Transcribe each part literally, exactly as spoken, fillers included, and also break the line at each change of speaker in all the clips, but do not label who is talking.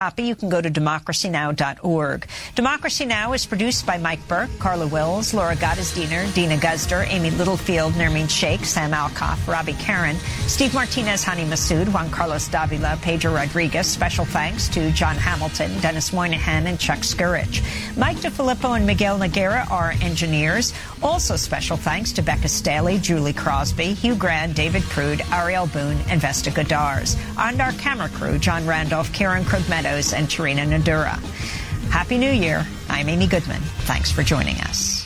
You can go to democracy now dot org. Democracy Now! Is produced by Mike Burke, Carla Wills, Laura Gottesdiener, Dina Guzder, Amy Littlefield, Nermeen Sheikh, Sam Alcoff, Robbie Karen, Steve Martinez, Hani Massoud, Juan Carlos Davila, Pedro Rodriguez. Special thanks to John Hamilton, Dennis Moynihan, and Chuck Skurridge. Mike DeFilippo and Miguel Noguera are engineers. Also special thanks to Becca Staley, Julie Crosby, Hugh Grant, David Prude, Ariel Boone, and Vesta Godars. And our camera crew, John Randolph, Karen Krug-Meadows, and Tarina Nadura. Happy New Year. I'm Amy Goodman. Thanks for joining us.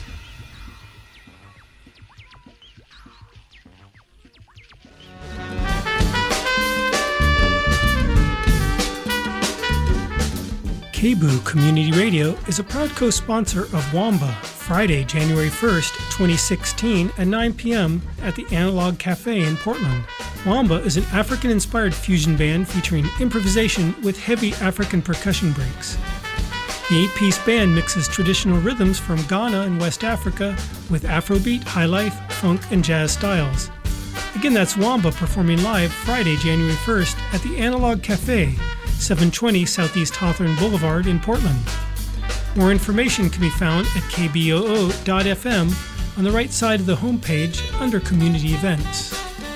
K B U Community Radio is a proud co-sponsor of WAMBA, Friday, January first, twenty sixteen at nine p.m. at the Analog Cafe in Portland. WAMBA is an African-inspired fusion band featuring improvisation with heavy African percussion breaks. The eight-piece band mixes traditional rhythms from Ghana and West Africa with Afrobeat, highlife, funk, and jazz styles. Again, that's WAMBA performing live Friday, January first at the Analog Cafe, seven twenty Southeast Hawthorne Boulevard in Portland. More information can be found at k b o o dot f m on the right side of the homepage under Community Events.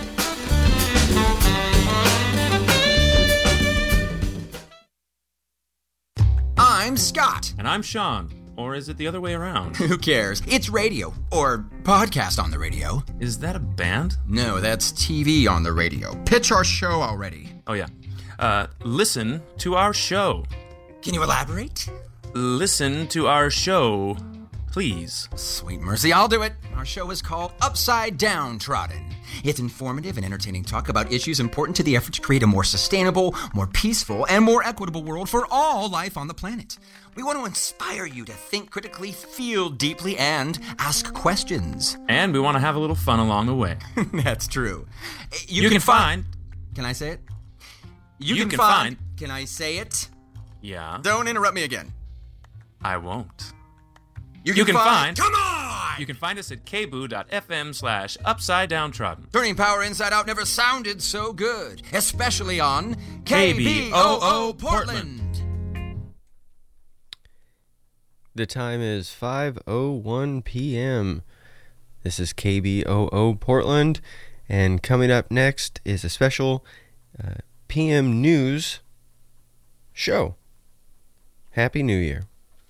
I'm Scott.
And I'm Sean. Or is it the other way around?
Who cares? It's radio. Or podcast on the radio.
Is that a band?
No, that's T V on the radio. Pitch our show already.
Oh, yeah. Uh, listen to our show.
Can you elaborate?
Listen to our show, please.
Sweet mercy, I'll do it. Our show is called Upside Downtrodden. It's informative and entertaining talk about issues important to the effort to create a more sustainable, more peaceful, and more equitable world for all life on the planet. We want to inspire you to think critically, feel deeply, and ask questions.
And we want to have a little fun along the way.
That's true.
You, you can, can find...
find... Can I say it?
You, you can, can find...
find... Can I say it?
Yeah.
Don't interrupt me again.
I won't.
You can,
you can
find...
find...
Come on!
You can find us at k b o o dot f m slash upside downtrodden.
Turning power inside out never sounded so good, especially on K B O O Portland.
The time is five oh one p.m. This is K B O O Portland, and coming up next is a special uh, P M News show. Happy New Year.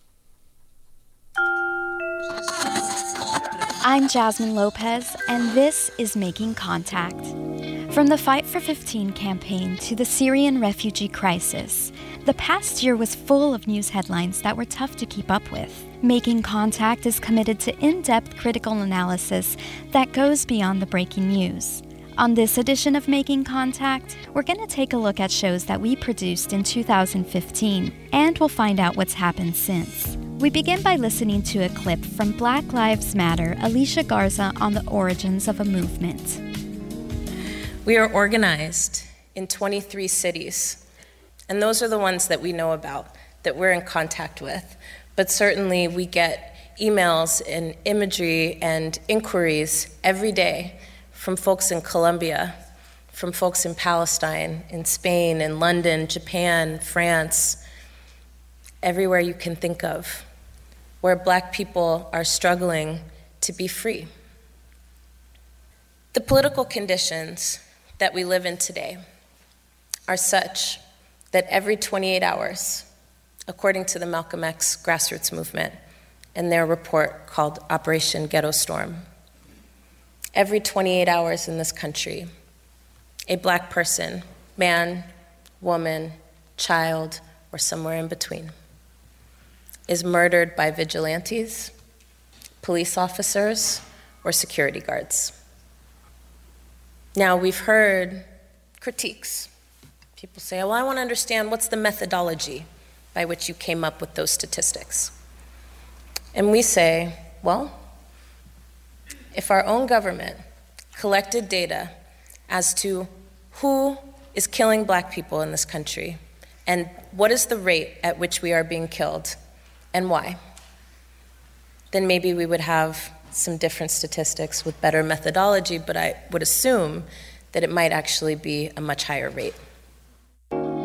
I'm Jasmine Lopez, and this is Making Contact. From the Fight for fifteen campaign to the Syrian refugee crisis, the past year was full of news headlines that were tough to keep up with. Making Contact is committed to in-depth critical analysis that goes beyond the breaking news. On this edition of Making Contact, we're going to take a look at shows that we produced in two thousand fifteen, and we'll find out what's happened since. We begin by listening to a clip from Black Lives Matter, Alicia Garza, on the origins of a movement.
We are organized in twenty-three cities, and those are the ones that we know about, that we're in contact with. But certainly we get emails and imagery and inquiries every day from folks in Colombia, from folks in Palestine, in Spain, in London, Japan, France, everywhere you can think of, where Black people are struggling to be free. The political conditions that we live in today are such that every twenty-eight hours, according to the Malcolm X grassroots movement and their report called Operation Ghetto Storm, every twenty-eight hours in this country, a Black person, man, woman, child, or somewhere in between, is murdered by vigilantes, police officers, or security guards. Now, we've heard critiques. People say, well, I want to understand what's the methodology by which you came up with those statistics. And we say, well, if our own government collected data as to who is killing Black people in this country and what is the rate at which we are being killed and why, then maybe we would have some different statistics with better methodology, but I would assume that it might actually be a much higher rate.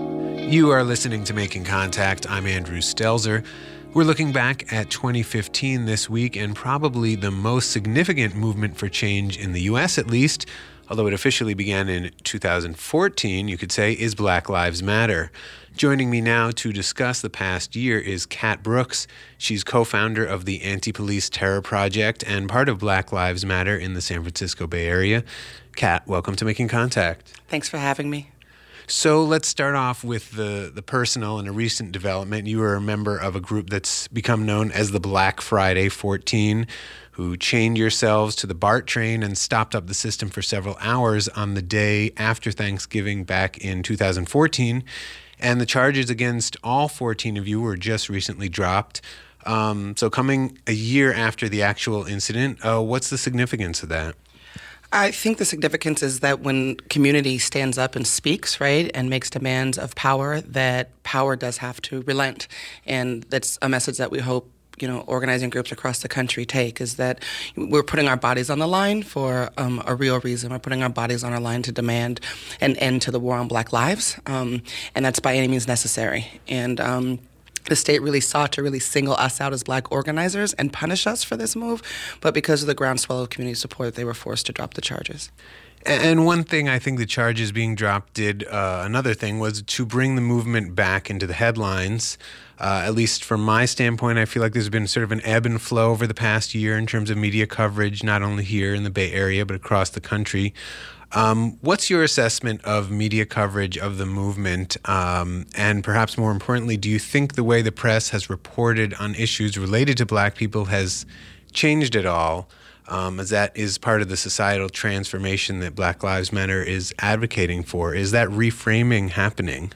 You are listening to Making Contact. I'm Andrew Stelzer. We're looking back at twenty fifteen this week, and probably the most significant movement for change in the U S at least, although it officially began in two thousand fourteen, you could say, is Black Lives Matter. Joining me now to discuss the past year is Kat Brooks. She's co-founder of the Anti-Police Terror Project and part of Black Lives Matter in the San Francisco Bay Area. Kat, welcome to Making Contact.
Thanks for having me.
So let's start off with the, the personal and a recent development. You are a member of a group that's become known as the Black Friday fourteen, who chained yourselves to the BART train and stopped up the system for several hours on the day after Thanksgiving back in two thousand fourteen. And the charges against all fourteen of you were just recently dropped. Um, so coming a year after the actual incident, uh, what's the significance of that?
I think the significance is that when community stands up and speaks, right, and makes demands of power, that power does have to relent. And that's a message that we hope, you know, organizing groups across the country take, is that we're putting our bodies on the line for um, a real reason. We're putting our bodies on our line to demand an end to the war on Black lives, um, and that's by any means necessary. And um, the state really sought to really single us out as Black organizers and punish us for this move, but because of the groundswell of community support, they were forced to drop the charges.
And one thing I think the charges being dropped did, uh, another thing, was to bring the movement back into the headlines. Uh, at least from my standpoint, I feel like there's been sort of an ebb and flow over the past year in terms of media coverage, not only here in the Bay Area, but across the country. Um, what's your assessment of media coverage of the movement? Um, and perhaps more importantly, do you think the way the press has reported on issues related to Black people has changed at all, um, as that is part of the societal transformation that Black Lives Matter is advocating for? Is that reframing happening?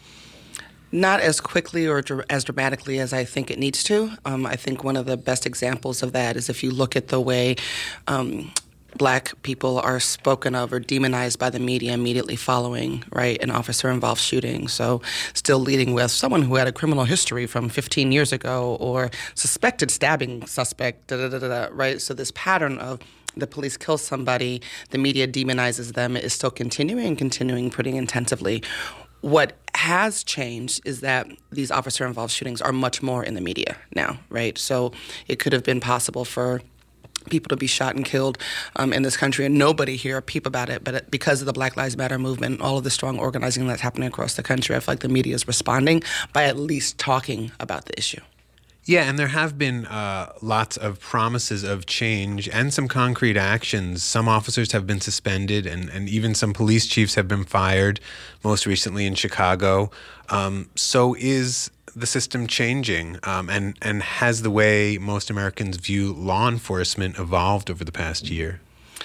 Not as quickly or dr- as dramatically as I think it needs to. Um, I think one of the best examples of that is if you look at the way um, Black people are spoken of or demonized by the media immediately following, right, an officer-involved shooting. So still leading with someone who had a criminal history from fifteen years ago or suspected stabbing suspect, da da da da, right? So this pattern of the police kill somebody, the media demonizes them, is still continuing and continuing pretty intensively. What has changed is that these officer-involved shootings are much more in the media now, right? So it could have been possible for people to be shot and killed um, in this country and nobody hear or peep about it. But because of the Black Lives Matter movement, all of the strong organizing that's happening across the country, I feel like the media is responding by at least talking about the issue.
Yeah, and there have been uh, lots of promises of change and some concrete actions. Some officers have been suspended, and, and even some police chiefs have been fired, most recently in Chicago. Um, so is the system changing, um, and, and has the way most Americans view law enforcement evolved over the past year?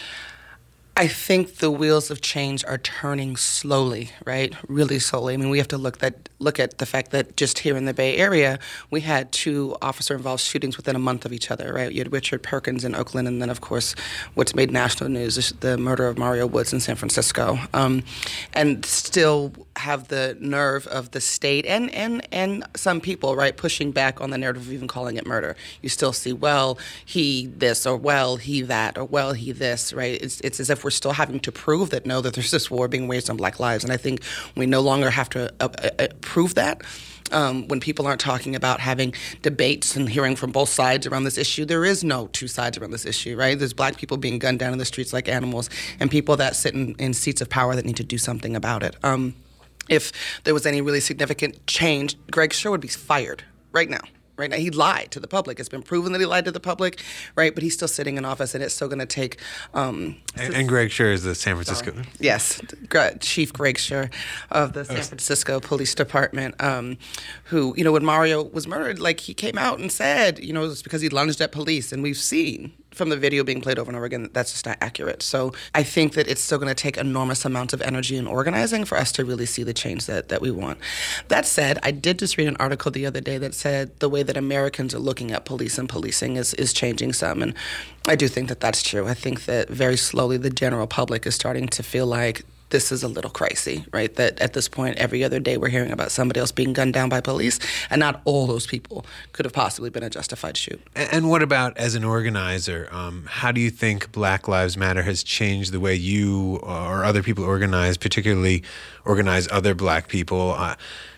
I think the wheels of change are turning slowly, right? Really slowly. I mean, we have to look that look at the fact that just here in the Bay Area, we had two officer-involved shootings within a month of each other, right? You had Richard Perkins in Oakland, and then, of course, what's made national news is the murder of Mario Woods in San Francisco. Um, and still have the nerve of the state and, and, and some people, right, pushing back on the narrative of even calling it murder. You still see, well, he this, or well, he that, or well, he this, right? It's, it's as if we're still having to prove that, no, that there's this war being waged on Black lives. And I think we no longer have to uh, uh, prove that. Um, when people aren't talking about having debates and hearing from both sides around this issue, there is no two sides around this issue, right? There's Black people being gunned down in the streets like animals and people that sit in, in seats of power that need to do something about it. Um, if there was any really significant change, Greg Sure would be fired right now. Right now, he lied to the public. It's been proven that he lied to the public, right? But he's still sitting in office, and it's still going to take. Um,
and, and Greg Sure is the San Francisco.
Sorry. Yes, Chief Greg Sure of the San Francisco Police Department, um, who, you know, when Mario was murdered, like, he came out and said, you know, it's because he lunged at police, and we've seen from the video being played over and over again, that's just not accurate. So I think that it's still going to take enormous amounts of energy and organizing for us to really see the change that, that we want. That said, I did just read an article the other day that said the way that Americans are looking at police and policing is, is changing some. And I do think that that's true. I think that very slowly the general public is starting to feel like this is a little crazy, right? That at this point, every other day we're hearing about somebody else being gunned down by police, and not all those people could have possibly been a justified shoot.
And what about as an organizer? Um, how do you think Black Lives Matter has changed the way you or other people organize, particularly organize other Black people? Uh,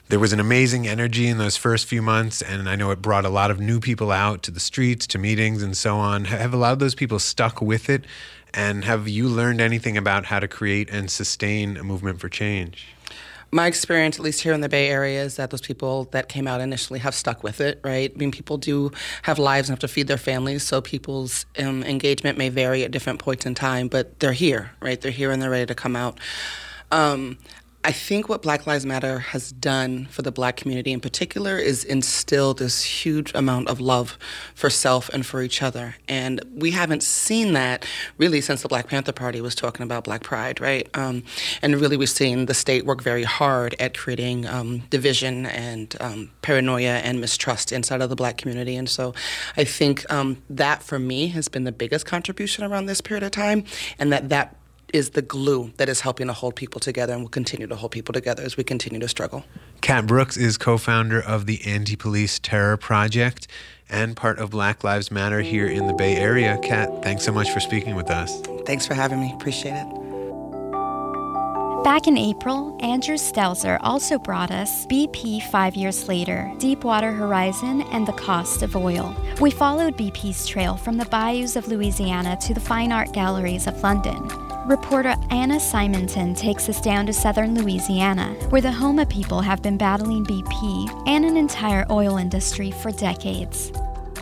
There was an amazing energy in those first few months, and I know it brought a lot of new people out to the streets, to meetings, and so on. Have a lot of those people stuck with it, and have you learned anything about how to create and sustain a movement for change?
My experience, at least here in the Bay Area, is that those people that came out initially have stuck with it, right? I mean, people do have lives and have to feed their families, so people's um, engagement may vary at different points in time, but they're here, right? They're here and they're ready to come out. Um, I think what Black Lives Matter has done for the Black community in particular is instill this huge amount of love for self and for each other. And we haven't seen that really since the Black Panther Party was talking about Black Pride, right? Um, and really we've seen the state work very hard at creating um, division and um, paranoia and mistrust inside of the Black community. And so I think um, that for me has been the biggest contribution around this period of time, and that that is the glue that is helping to hold people together and will continue to hold people together as we continue to struggle.
Kat Brooks is co-founder of the Anti-Police Terror Project and part of Black Lives Matter here in the Bay Area. Kat, thanks so much for speaking with us.
Thanks for having me. Appreciate it.
Back in April, Andrew Stelzer also brought us B P Five Years Later, Deepwater Horizon, and the Cost of Oil. We followed B P's trail from the bayous of Louisiana to the fine art galleries of London. Reporter Anna Simonton takes us down to southern Louisiana, where the Houma people have been battling B P and an entire oil industry for decades.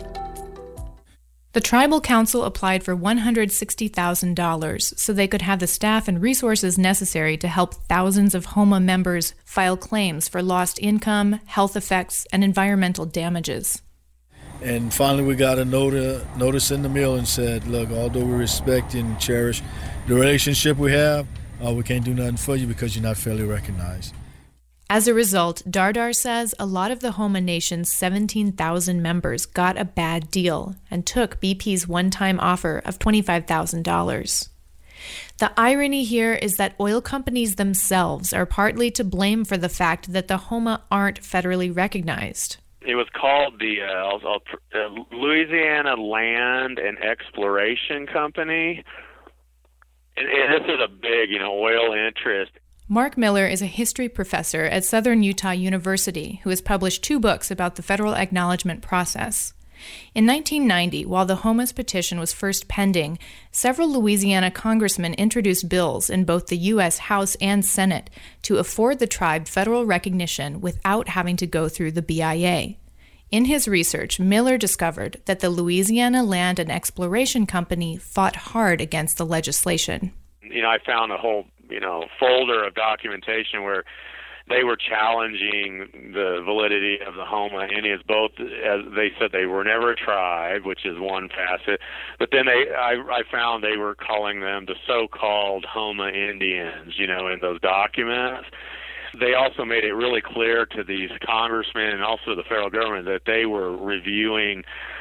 The Tribal Council applied for one hundred sixty thousand dollars so they could have the staff and resources necessary to help thousands of Houma members file claims for lost income, health effects, and environmental damages.
And finally we got a notice, notice in the mail and said, look, although we respect and cherish the relationship we have, uh, we can't do nothing for you because you're not fairly recognized.
As a result, Dardar says a lot of the Houma Nation's seventeen thousand members got a bad deal and took B P's one-time offer of twenty-five thousand dollars. The irony here is that oil companies themselves are partly to blame for the fact that the Houma aren't federally recognized.
It was called the uh, uh, Louisiana Land and Exploration Company. And, and this is a big, you know, oil interest.
Mark Miller is a history professor at Southern Utah University who has published two books about the federal acknowledgement process. In nineteen ninety, while the Houma's petition was first pending, several Louisiana congressmen introduced bills in both the U S House and Senate to afford the tribe federal recognition without having to go through the B I A. In his research, Miller discovered that the Louisiana Land and Exploration Company fought hard against the legislation.
You know, I found a whole, you know, folder of documentation where they were challenging the validity of the Houma Indians. Both, as they said, they were never a tribe, which is one facet. But then they, I, I found they were calling them the so-called Houma Indians, you know, in those documents. They also made it really clear to these congressmen and also the federal government that they were reviewing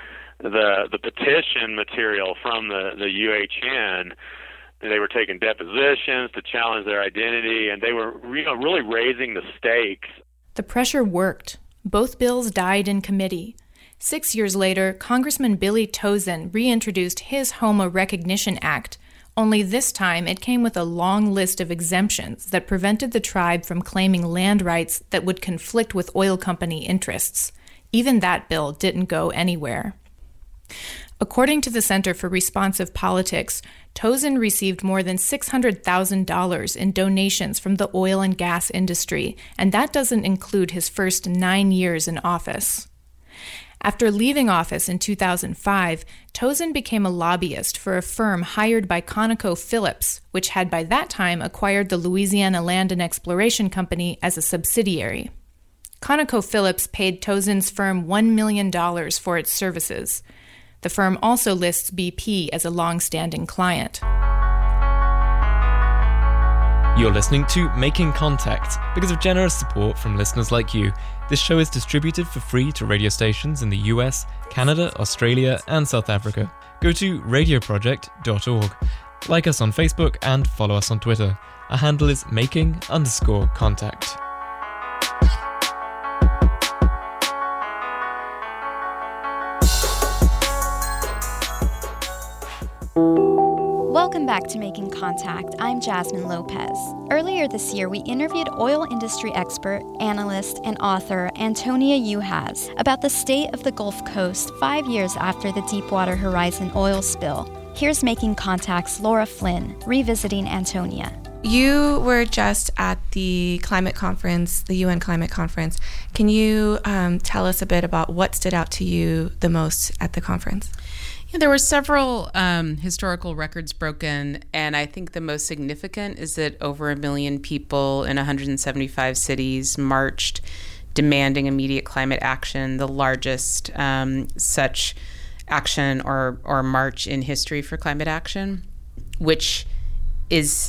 the the petition material from the, the U H N. They were taking depositions to challenge their identity, and they were, you know, really raising the stakes.
The pressure worked. Both bills died in committee. Six years later, Congressman Billy Tauzin reintroduced his Houma Recognition Act, only this time it came with a long list of exemptions that prevented the tribe from claiming land rights that would conflict with oil company interests. Even that bill didn't go anywhere. According to the Center for Responsive Politics, Tauzin received more than six hundred thousand dollars in donations from the oil and gas industry, and that doesn't include his first nine years in office. After leaving office in two thousand five, Tauzin became a lobbyist for a firm hired by ConocoPhillips, which had by that time acquired the Louisiana Land and Exploration Company as a subsidiary. ConocoPhillips paid Tauzin's firm one million dollars for its services. The firm also lists B P as a long-standing client.
You're listening to Making Contact. Because of generous support from listeners like you, this show is distributed for free to radio stations in the U S, Canada, Australia, and South Africa. Go to radio project dot org. Like us on Facebook and follow us on Twitter. Our handle is making underscore contact.
Welcome back to Making Contact. I'm Jasmine Lopez. Earlier this year, we interviewed oil industry expert, analyst, and author Antonia Juhas about the state of the Gulf Coast five years after the Deepwater Horizon oil spill. Here's Making Contact's Laura Flynn, revisiting Antonia.
You were just at the climate conference, the U N climate conference. Can you um, tell us a bit about what stood out to you the most at the conference?
Yeah, there were several um, historical records broken, and I think the most significant is that over a million people in one hundred seventy-five cities marched demanding immediate climate action, the largest um, such action or, or march in history for climate action, which is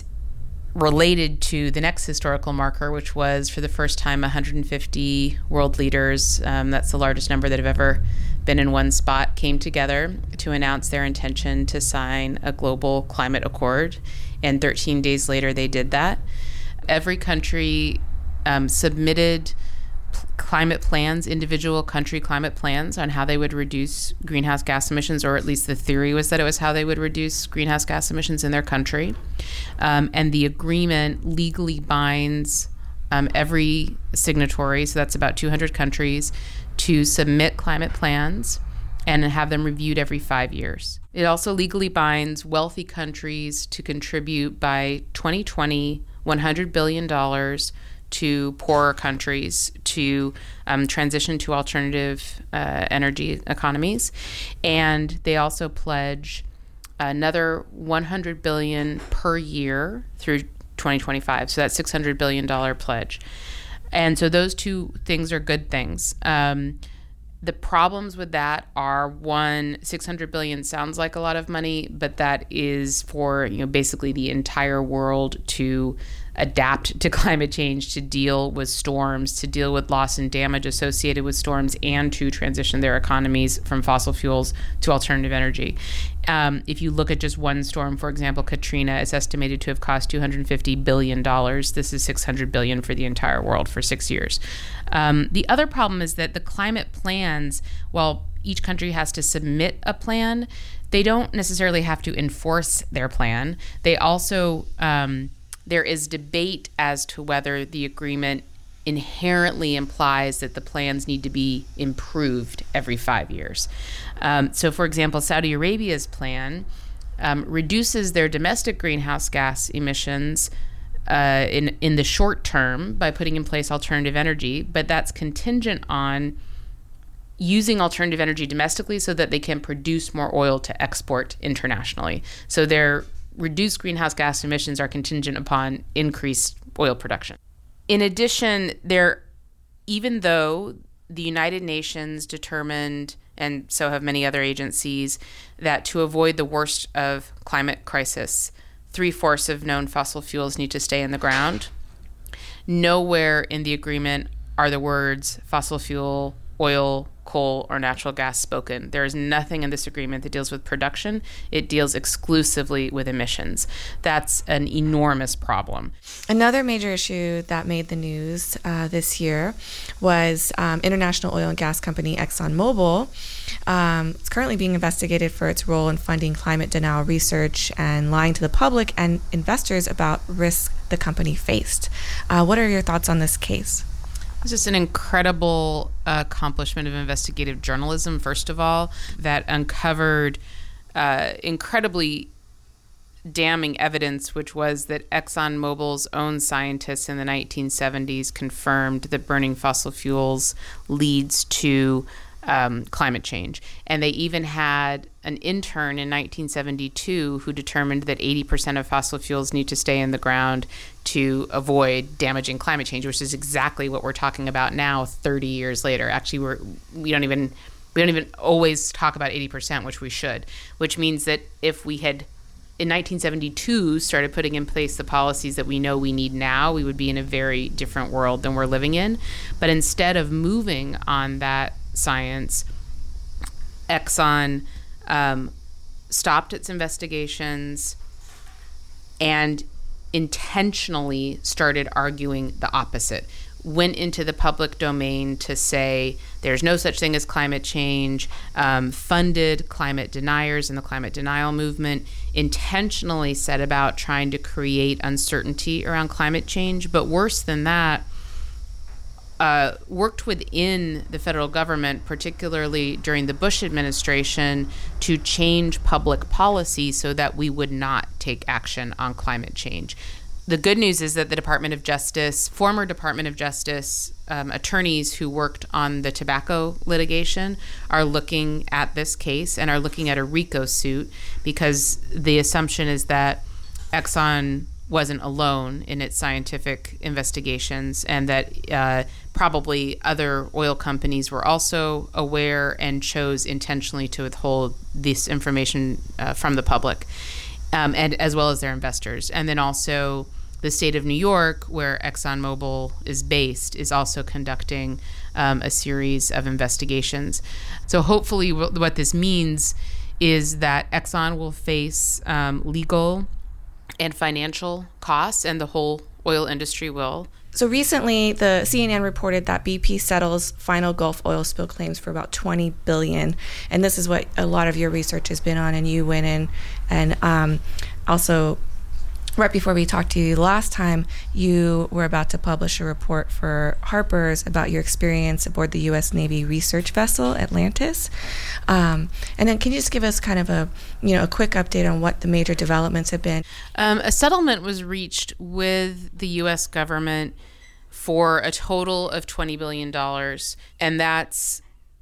related to the next historical marker, which was for the first time one hundred fifty world leaders, um, that's the largest number that have ever been in one spot, came together to announce their intention to sign a global climate accord. And thirteen days later, they did that. Every country um, submitted climate plans, individual country climate plans on how they would reduce greenhouse gas emissions, or at least the theory was that it was how they would reduce greenhouse gas emissions in their country. Um, and the agreement legally binds um, every signatory, so that's about two hundred countries, to submit climate plans and have them reviewed every five years. It also legally binds wealthy countries to contribute by twenty twenty one hundred billion dollars to poorer countries to um, transition to alternative uh, energy economies. And they also pledge another one hundred billion dollars per year through twenty twenty-five. So that's six hundred billion dollars pledge. And so those two things are good things. Um, the problems with that are, one, six hundred billion dollars sounds like a lot of money, but that is for, you know, basically the entire world to adapt to climate change, to deal with storms, to deal with loss and damage associated with storms, and to transition their economies from fossil fuels to alternative energy. Um, if you look at just one storm, for example, Katrina, is estimated to have cost two hundred fifty billion dollars. This is six hundred billion dollars for the entire world for six years. Um, the other problem is that the climate plans, while each country has to submit a plan, they don't necessarily have to enforce their plan. They also, um, there is debate as to whether the agreement inherently implies that the plans need to be improved every five years. Um, so, for example, Saudi Arabia's plan um, reduces their domestic greenhouse gas emissions uh, in, in the short term by putting in place alternative energy, but that's contingent on using alternative energy domestically so that they can produce more oil to export internationally. So their reduced greenhouse gas emissions are contingent upon increased oil production. In addition, there, even though the United Nations determined, and so have many other agencies, that to avoid the worst of climate crisis, three-fourths of known fossil fuels need to stay in the ground, nowhere in the agreement are the words fossil fuel, oil, coal, or natural gas spoken. There is nothing in this agreement that deals with production. It deals exclusively with emissions. That's an enormous problem.
Another major issue that made the news uh, this year was um, international oil and gas company ExxonMobil. Um, it's currently being investigated for its role in funding climate denial research and lying to the public and investors about risks the company faced. Uh, what are your thoughts on this case?
It's just an incredible uh, accomplishment of investigative journalism, first of all, that uncovered uh, incredibly damning evidence, which was that ExxonMobil's own scientists in the nineteen seventies confirmed that burning fossil fuels leads to um, climate change. And they even had an intern in nineteen seventy-two who determined that eighty percent of fossil fuels need to stay in the ground to avoid damaging climate change, which is exactly what we're talking about now thirty years later. Actually, we're, we don't even we don't even always talk about eighty percent, which we should, which means that if we had in nineteen seventy-two started putting in place the policies that we know we need now, we would be in a very different world than we're living in. But instead of moving on that science, Exxon um, stopped its investigations and intentionally started arguing the opposite, went into the public domain to say there's no such thing as climate change, um, funded climate deniers and the climate denial movement, intentionally set about trying to create uncertainty around climate change. But worse than that, uh, worked within the federal government, particularly during the Bush administration, to change public policy so that we would not take action on climate change. The good news is that the Department of Justice, former Department of Justice um, attorneys who worked on the tobacco litigation are looking at this case and are looking at a RICO suit, because the assumption is that Exxon wasn't alone in its scientific investigations, and that uh, probably other oil companies were also aware and chose intentionally to withhold this information uh, from the public, um, and as well as their investors. And then also the state of New York, where ExxonMobil is based, is also conducting um, a series of investigations. So hopefully w- what this means is that Exxon will face um, legal and financial costs, and the whole oil industry will.
So recently, the C N N reported that B P settles final Gulf oil spill claims for about twenty billion dollars. And this is what a lot of your research has been on, and you went in and um, also, right before we talked to you last time, you were about to publish a report for Harper's about your experience aboard the U S Navy research vessel Atlantis. Um, and then can you just give us kind of a, you know, a quick update on what the major developments have been?
Um, a settlement was reached with the U S government for a total of twenty billion dollars, and that's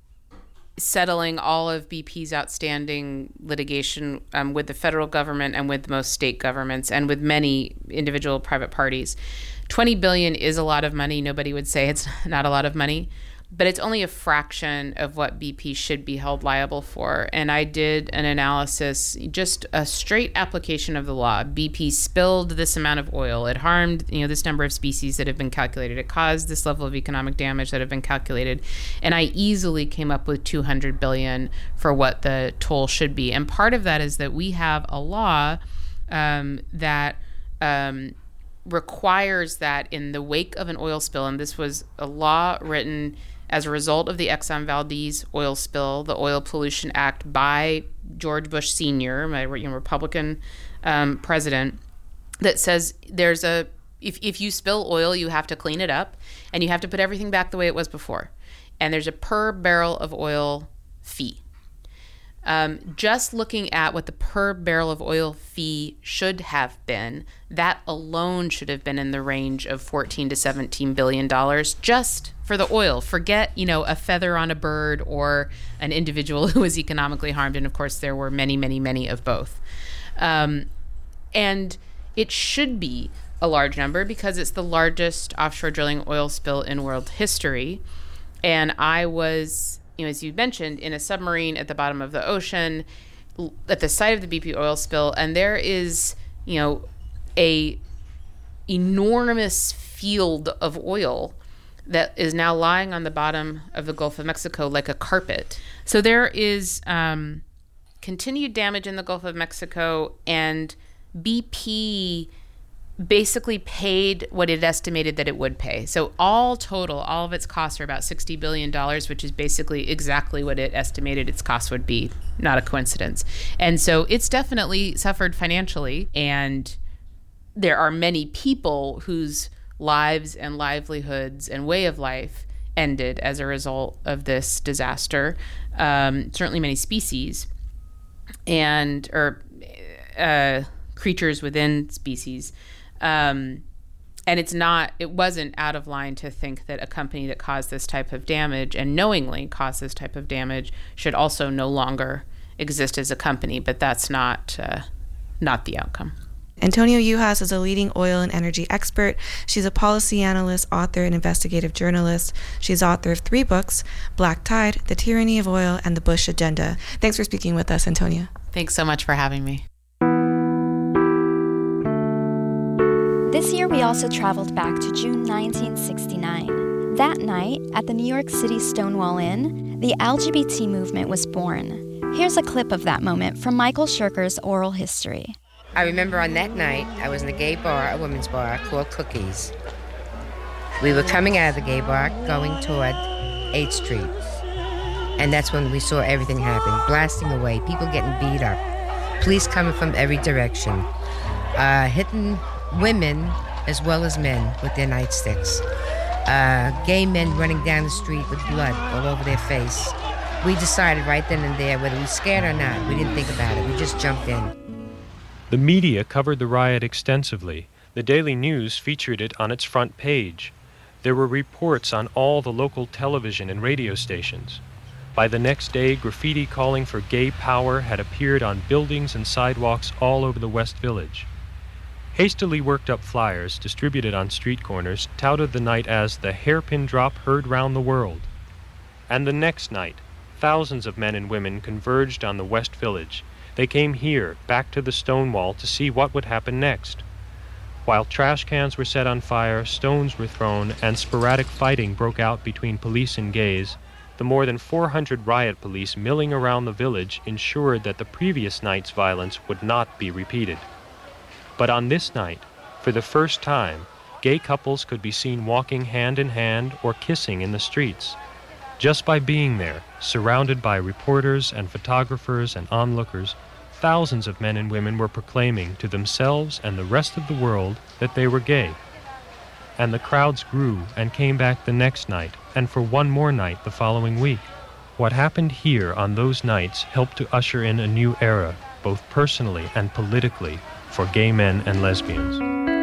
settling all of B P's outstanding litigation um, with the federal government and with most state governments and with many individual private parties. twenty billion dollars is a lot of money. Nobody would say it's not a lot of money, but it's only a fraction of what B P should be held liable for. And I did an analysis, just a straight application of the law. B P spilled this amount of oil. It harmed, you know, this number of species that have been calculated. It caused this level of economic damage that have been calculated. And I easily came up with two hundred billion dollars for what the toll should be. And part of that is that we have a law um, that um, requires that in the wake of an oil spill, and this was a law written as a result of the Exxon Valdez oil spill, the Oil Pollution Act by George Bush Senior, my you know, Republican um, president, that says there's a, if, if you spill oil, you have to clean it up and you have to put everything back the way it was before. And there's a per barrel of oil fee. Um, just looking at what the per barrel of oil fee should have been, that alone should have been in the range of fourteen to seventeen billion dollars just for the oil. Forget, you know, a feather on a bird or an individual who was economically harmed. And of course, there were many, many, many of both. Um, and it should be a large number because it's the largest offshore drilling oil spill in world history. And I was, you know, as you mentioned, in a submarine at the bottom of the ocean at the site of the B P oil spill, and there is, you know, a enormous field of oil that is now lying on the bottom of the Gulf of Mexico like a carpet. So there is um, continued damage in the Gulf of Mexico, and B P basically paid what it estimated that it would pay. So all total, all of its costs are about sixty billion dollars, which is basically exactly what it estimated its costs would be. Not a coincidence. And so it's definitely suffered financially, and there are many people whose lives and livelihoods and way of life ended as a result of this disaster. Um, certainly many species and or uh, creatures within species. Um, and it's not, it wasn't out of line to think that a company that caused this type of damage and knowingly caused this type of damage should also no longer exist as a company, but that's not, uh, not the outcome.
Antonia Yuhas is a leading oil and energy expert. She's a policy analyst, author, and investigative journalist. She's author of three books, Black Tide, The Tyranny of Oil, and The Bush Agenda. Thanks for speaking with us, Antonia.
Thanks so much for having me.
This year, we also traveled back to June nineteen sixty-nine. That night, at the New York City Stonewall Inn, the L G B T movement was born. Here's a clip of that moment from Michael Shirker's oral history.
I remember on that night, I was in a gay bar, a women's bar, called Cookies. We were coming out of the gay bar, going toward eighth street. And that's when we saw everything happen, blasting away, people getting beat up, police coming from every direction, uh, hitting women as well as men with their nightsticks, uh, gay men running down the street with blood all over their face. We decided right then and there whether we were scared or not. We didn't think about it. We just jumped in.
The media covered the riot extensively. The Daily News featured it on its front page. There were reports on all the local television and radio stations. By the next day, graffiti calling for gay power had appeared on buildings and sidewalks all over the West Village. Hastily worked up flyers distributed on street corners touted the night as the hairpin drop heard round the world. And the next night, thousands of men and women converged on the West Village. They came here, back to the Stonewall, to see what would happen next. While trash cans were set on fire, stones were thrown, and sporadic fighting broke out between police and gays, the more than four hundred riot police milling around the village ensured that the previous night's violence would not be repeated. But on this night, for the first time, gay couples could be seen walking hand in hand or kissing in the streets. Just by being there, surrounded by reporters and photographers and onlookers, thousands of men and women were proclaiming to themselves and the rest of the world that they were gay. And the crowds grew and came back the next night, and for one more night the following week. What happened here on those nights helped to usher in a new era, both personally and politically, for gay men and lesbians.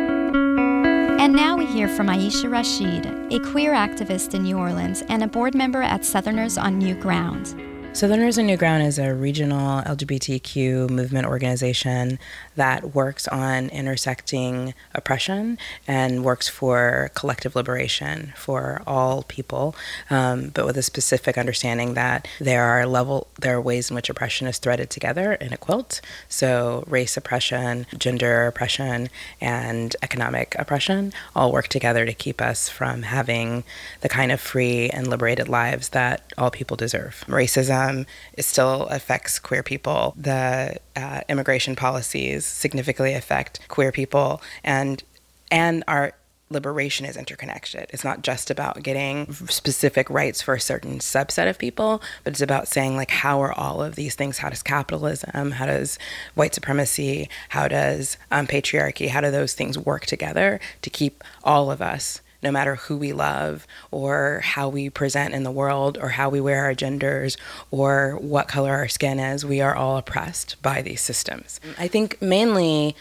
And now we hear from Aisha Rashid, a queer activist in New Orleans and a board member at Southerners on New Ground.
Southerners on New Ground is a regional L G B T Q movement organization that works on intersecting oppression and works for collective liberation for all people, um, but with a specific understanding that there are level there are ways in which oppression is threaded together in a quilt. So race oppression, gender oppression, and economic oppression all work together to keep us from having the kind of free and liberated lives that all people deserve. Racism Um, it still affects queer people. The uh, immigration policies significantly affect queer people, and and our liberation is interconnected. It's not just about getting specific rights for a certain subset of people, but it's about saying, like, how are all of these things? How does capitalism, how does white supremacy, how does um, patriarchy, how do those things work together to keep all of us, no matter who we love or how we present in the world or how we wear our genders or what color our skin is, we are all oppressed by these systems. I think mainly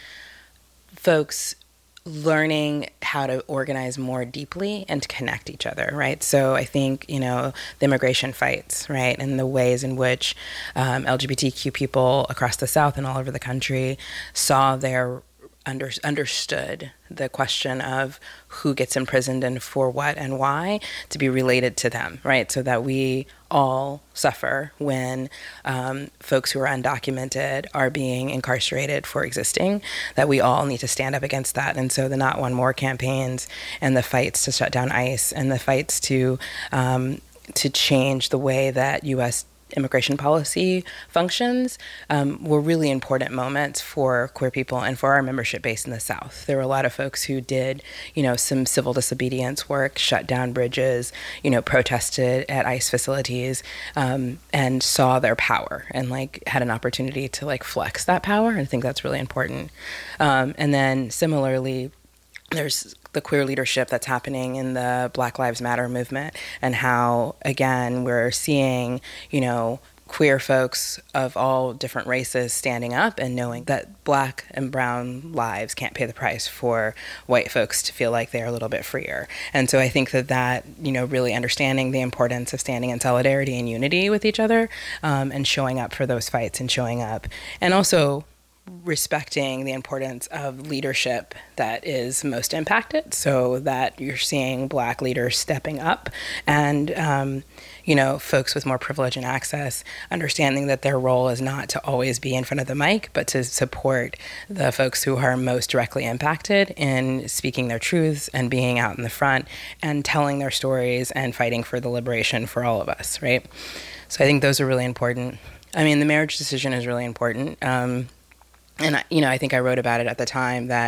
folks learning how to organize more deeply and to connect each other, right? So I think, you know, the immigration fights, right, and the ways in which um, L G B T Q people across the South and all over the country saw their Under, understood the question of who gets imprisoned and for what and why to be related to them, right? So that we all suffer when um, folks who are undocumented are being incarcerated for existing, that we all need to stand up against that. And so the Not One More campaigns and the fights to shut down ICE and the fights to um, to change the way that U S immigration policy functions um, were really important moments for queer people and for our membership base in the South. There were a lot of folks who did, you know, some civil disobedience work, shut down bridges, you know, protested at ICE facilities, um, and saw their power and like had an opportunity to like flex that power. And I think that's really important. Um, and then similarly, there's the queer leadership that's happening in the Black Lives Matter movement and how, again, we're seeing, you know, queer folks of all different races standing up and knowing that Black and brown lives can't pay the price for white folks to feel like they're a little bit freer. And so I think that that, you know, really understanding the importance of standing in solidarity and unity with each other um, and showing up for those fights and showing up. And also respecting the importance of leadership that is most impacted, so that you're seeing Black leaders stepping up and, um, you know, folks with more privilege and access, understanding that their role is not to always be in front of the mic, but to support the folks who are most directly impacted in speaking their truths and being out in the front and telling their stories and fighting for the liberation for all of us, right? So I think those are really important. I mean, the marriage decision is really important. Um, And, you know, I think I wrote about it at the time that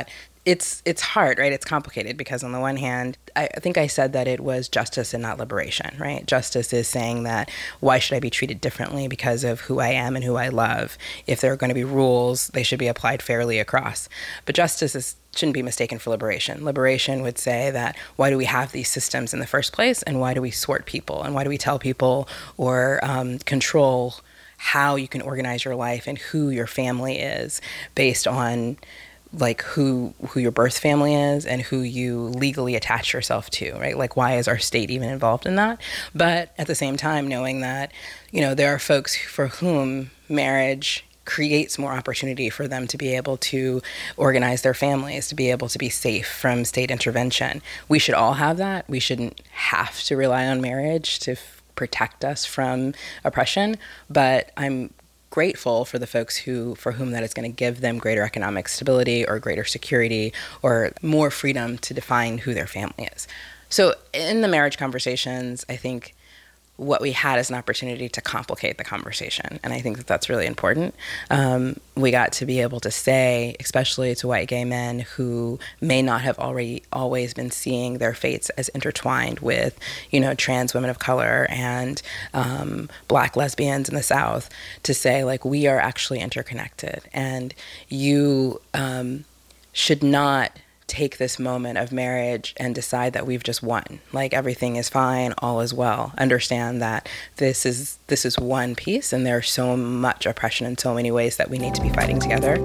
it's it's hard, right? It's complicated because on the one hand, I, I think I said that it was justice and not liberation, right? Justice is saying that why should I be treated differently because of who I am and who I love? If there are going to be rules, they should be applied fairly across. But justice is, shouldn't be mistaken for liberation. Liberation would say that why do we have these systems in the first place, and why do we sort people, and why do we tell people or um, control how you can organize your life and who your family is based on like who who your birth family is and who you legally attach yourself to, right? Like, why is our state even involved in that? But at the same time, knowing that, you know, there are folks for whom marriage creates more opportunity for them to be able to organize their families, to be able to be safe from state intervention. We should all have that. We shouldn't have to rely on marriage to f- protect us from oppression, but I'm grateful for the folks who, for whom that is going to give them greater economic stability or greater security or more freedom to define who their family is. So in the marriage conversations, I think what we had is an opportunity to complicate the conversation. And I think that that's really important. Um, we got to be able to say, especially to white gay men who may not have already always been seeing their fates as intertwined with, you know, trans women of color and um, black lesbians in the South, to say, like, we are actually interconnected. And you um, should not take this moment of marriage and decide that we've just won, like everything is fine, all is well. Understand that this is this is one piece, and there's so much oppression in so many ways that we need to be fighting together.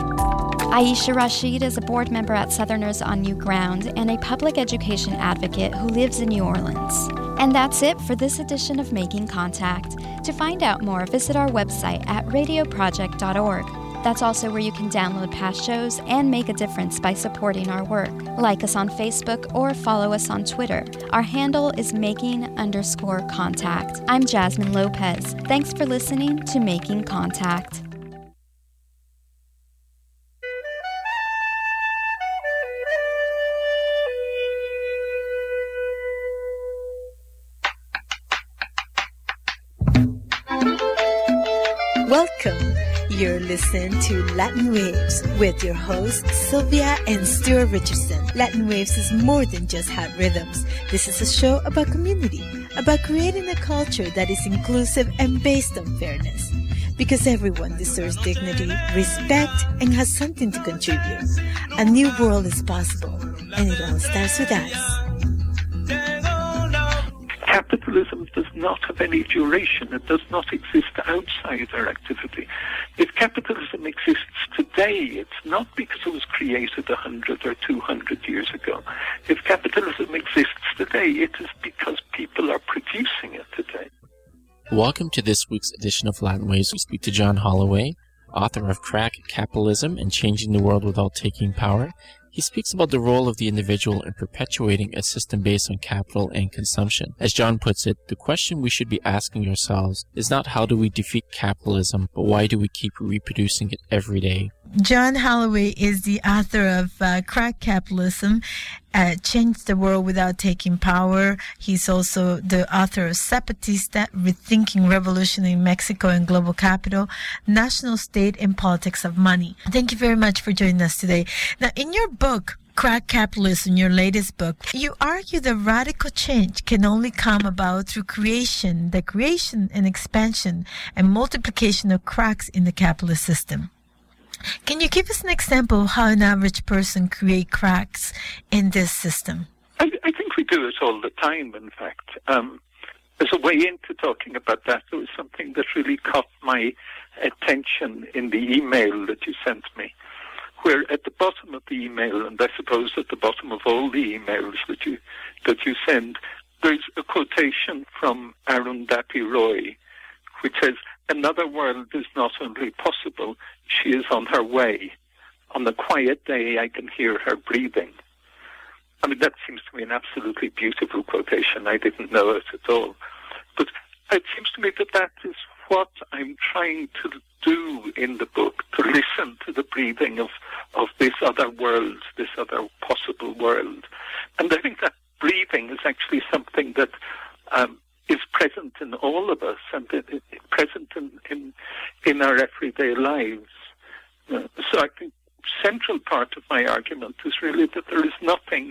Aisha Rashid is a board member at Southerners on New Ground and a public education advocate who lives in New Orleans. And that's it for this edition of Making Contact. To find out more, visit our website at radio project dot org. That's also where you can download past shows and make a difference by supporting our work. Like us on Facebook or follow us on Twitter. Our handle is making underscore contact. I'm Jasmine Lopez. Thanks for listening to Making Contact.
Welcome. You're listening to Latin Waves with your hosts Sylvia and Stuart Richardson. Latin Waves is more than just hot rhythms. This is a show about community, about creating a culture that is inclusive and based on fairness. Because everyone deserves dignity, respect, and has something to contribute. A new world is possible, and it all starts with us.
Capitalism does not have any duration. It does not exist outside our activity. If capitalism exists today, it's not because it was created one hundred or two hundred years ago. If capitalism exists today, it is because people are producing it today.
Welcome to this week's edition of Latin Waves. We speak to John Holloway, author of Crack Capitalism and Changing the World Without Taking Power. He speaks about the role of the individual in perpetuating a system based on capital and consumption. As John puts it, the question we should be asking ourselves is not how do we defeat capitalism, but why do we keep reproducing it every day?
John Holloway is the author of uh, Crack Capitalism, uh, Change the World Without Taking Power. He's also the author of Zapatista, Rethinking Revolution in Mexico and Global Capital, National State and Politics of Money. Thank you very much for joining us today. Now, in your book, Crack Capitalism, your latest book, you argue that radical change can only come about through creation, the creation and expansion and multiplication of cracks in the capitalist system. Can you give us an example of how an average person create cracks in this system?
I, I think we do it all the time, in fact. Um, as a way into talking about that, there was something that really caught my attention in the email that you sent me, where at the bottom of the email, and I suppose at the bottom of all the emails that you that you send, there's a quotation from Arundhati Roy, which says, "Another world is not only possible, she is on her way. On a quiet day, I can hear her breathing." I mean, that seems to me an absolutely beautiful quotation. I didn't know it at all. But it seems to me that that is what I'm trying to do in the book, to listen to the breathing of, of this other world, this other possible world. And I think that breathing is actually something that um, is present in all of us and it, it, present in, in, in our everyday lives. Uh, so I think central part of my argument is really that there is nothing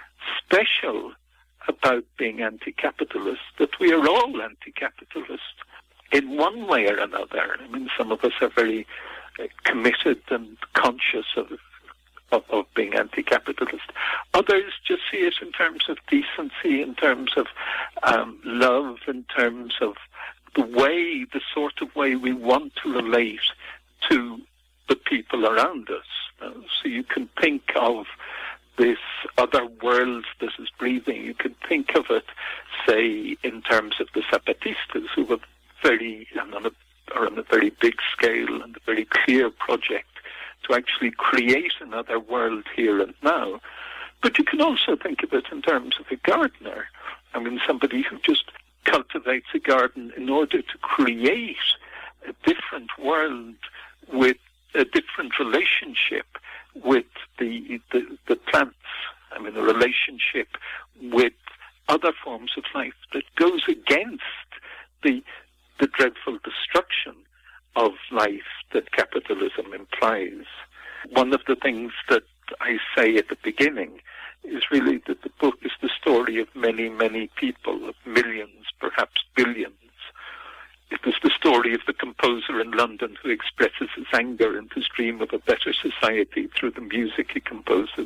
special about being anti-capitalist, that we are all anti-capitalist in one way or another. I mean, some of us are very uh, committed and conscious of, of of being anti-capitalist. Others just see it in terms of decency, in terms of um, love, in terms of the way, the sort of way we want to relate to the people around us. Uh, so you can think of this other world that is breathing. You can think of it, say, in terms of the Zapatistas, who were very, and on a, are on a very big scale and a very clear project to actually create another world here and now. But you can also think of it in terms of a gardener. I mean, somebody who just cultivates a garden in order to create a different world with a different relationship with the, the the plants. I mean, a relationship with other forms of life that goes against the the dreadful destruction of life that capitalism implies. One of the things that I say at the beginning is really that the book is the story of many, many people, of millions, perhaps billions. It is the story of the composer in London who expresses his anger and his dream of a better society through the music he composes.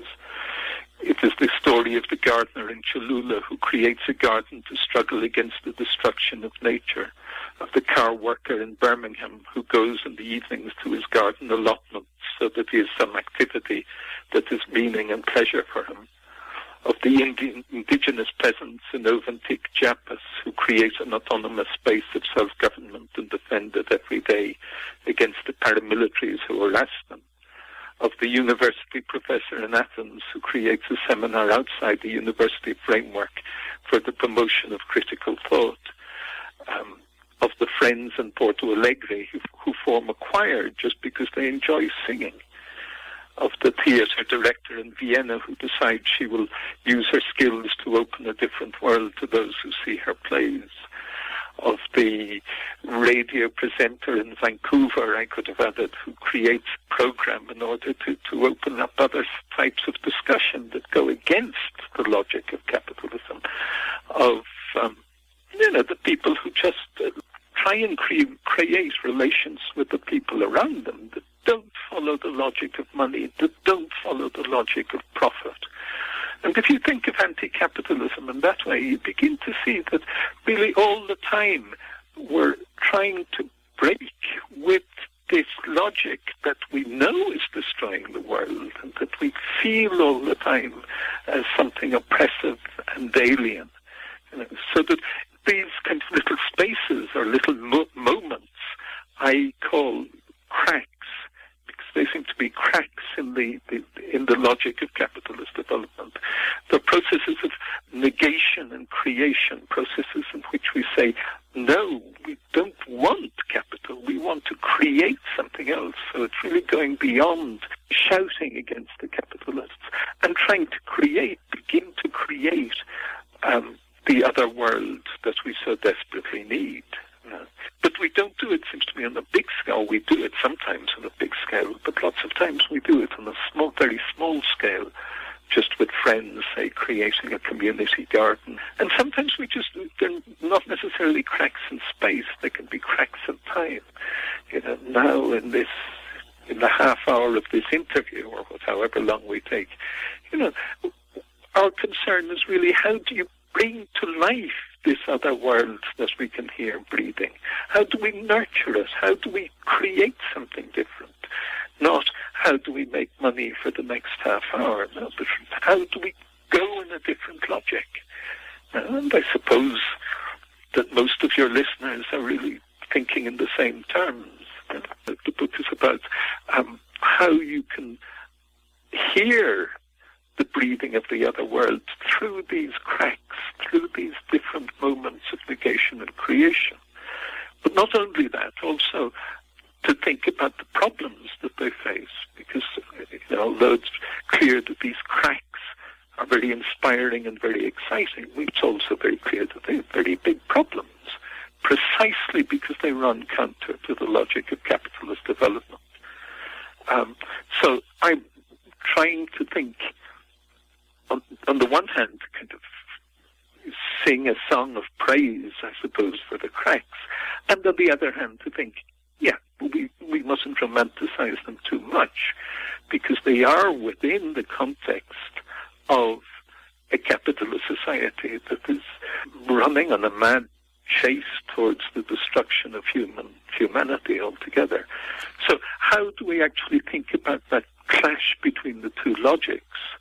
It is the story of the gardener in Cholula who creates a garden to struggle against the destruction of nature, of the car worker in Birmingham who goes in the evenings to his garden allotments so that he has some activity that is meaning and pleasure for him, of the Indian, indigenous peasants in Ovantik Chiapas who create an autonomous space of self-government and defend it every day against the paramilitaries who harass them, of the university professor in Athens who creates a seminar outside the university framework for the promotion of critical thought, um, of the friends in Porto Alegre who, who form a choir just because they enjoy singing, of the theatre director in Vienna who decides she will use her skills to open a different world to those who see her plays, of the radio presenter in Vancouver, I could have added, who creates a program in order to, to open up other types of discussion that go against the logic of capitalism, of um, you know, the people who just uh, try and cre- create relations with the people around them that don't follow the logic of money, that don't follow the logic of profit. And if you think of anti-capitalism in that way, you begin to see that really all the time we're trying to break with this logic that we know is destroying the world and that we feel all the time as something oppressive and alien. You know, so that these kind of little spaces or little mo- moments I call cracks, because they seem to be cracks in the, the in the logic of capitalist development. The processes of negation and creation, processes in which we say, no, we don't want capital, we want to create something else. So it's really going beyond shouting against the capitalists and trying to create, begin to create um, the other world that we so desperately need. Uh, but we don't do it, seems to me, on a big scale. We do it sometimes on a big scale, but lots of times we do it on a small, very small scale, just with friends, say, creating a community garden. And sometimes we just, they're not necessarily cracks in space, they can be cracks in time. You know, now in this, in the half hour of this interview, or however long we take, you know, our concern is really how do you bring to life this other world that we can hear breathing? How do we nurture it? How do we create something different? Not how do we make money for the next half hour? No, but how do we go in a different logic? And I suppose that most of your listeners are really thinking in the same terms. The book is about um, how you can hear the breathing of the other world through these cracks, through these different moments of negation and creation. But not only that, also to think about the problems that they face, because you know, although it's clear that these cracks are very inspiring and very exciting, it's also very clear that they have very big problems, precisely because they run counter to the logic of capitalist development. Um, so I'm trying to think, on, on the one hand, kind of sing a song of praise, I suppose, for the cracks, and on the other hand, to think, yeah, we, we mustn't romanticize them too much, because they are within the context of a capitalist society that is running on a mad chase towards the destruction of human humanity altogether. So how do we actually think about that clash between the two logics?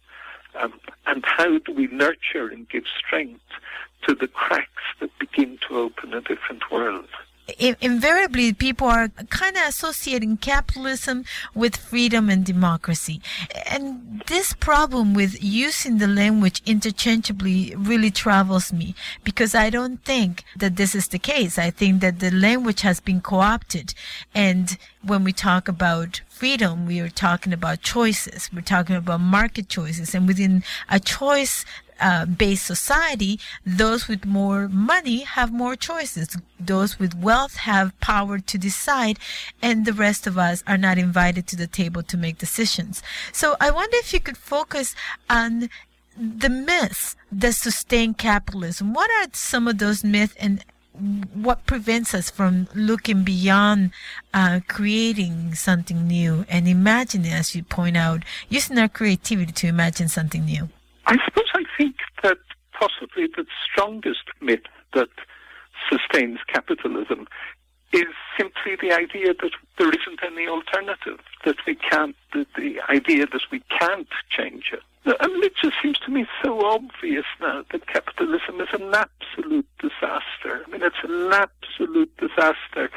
Um, and how do we nurture and give strength to the cracks that begin to open a different world?
Invariably, people are kind of associating capitalism with freedom and democracy. And this problem with using the language interchangeably really troubles me, because I don't think that this is the case. I think that the language has been co-opted. And when we talk about freedom, we are talking about choices. We're talking about market choices. And within a choice Uh, based society, those with more money have more choices. Those with wealth have power to decide, and the rest of us are not invited to the table to make decisions. So I wonder if you could focus on the myths that sustain capitalism. What are some of those myths, and what prevents us from looking beyond uh, creating something new and imagining, as you point out, using our creativity to imagine something new?
I suppose I think that possibly the strongest myth that sustains capitalism is simply the idea that there isn't any alternative, that we can't, the, the idea that we can't change it. I mean, it just seems to me so obvious now that capitalism is an absolute disaster. I mean, it's an absolute disaster,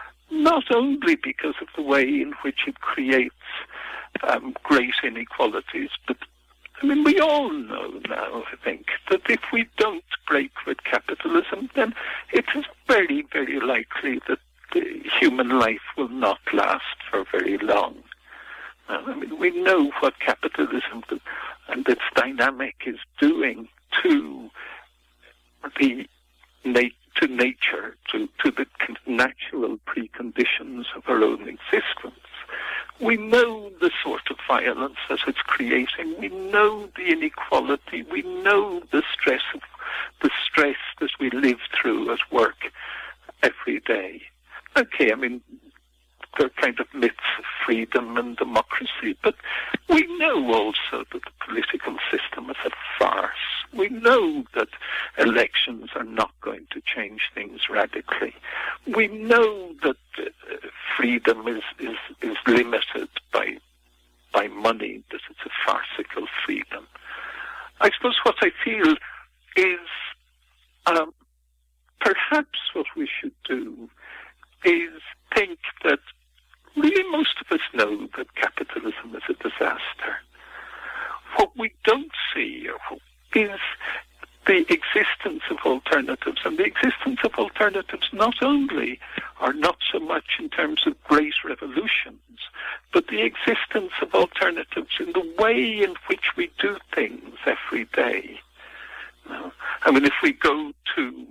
not only because of the way in which it creates um, great inequalities, but I mean, we all know now, I think, that if we don't break with capitalism, then it is very, very likely that the human life will not last for very long. Uh, I mean, we know what capitalism and its dynamic is doing to the na- to nature, to, to the natural preconditions of our own existence. We know the sort of violence that it's creating. We know the inequality. We know the stress of, the stress that we live through at work every day. Okay, I mean, they're kind of myths of freedom and democracy, but we know also that the political system is a farce. We know that elections are not going to change things radically. We know that uh, freedom is, is, is limited by, by money, that it's a farcical freedom. I suppose what I feel is um, perhaps what we should do is think that really most of us know that capitalism is a disaster. What we don't see is the existence of alternatives, and the existence of alternatives not only are not so much in terms of great revolutions, but the existence of alternatives in the way in which we do things every day. I mean, if we go to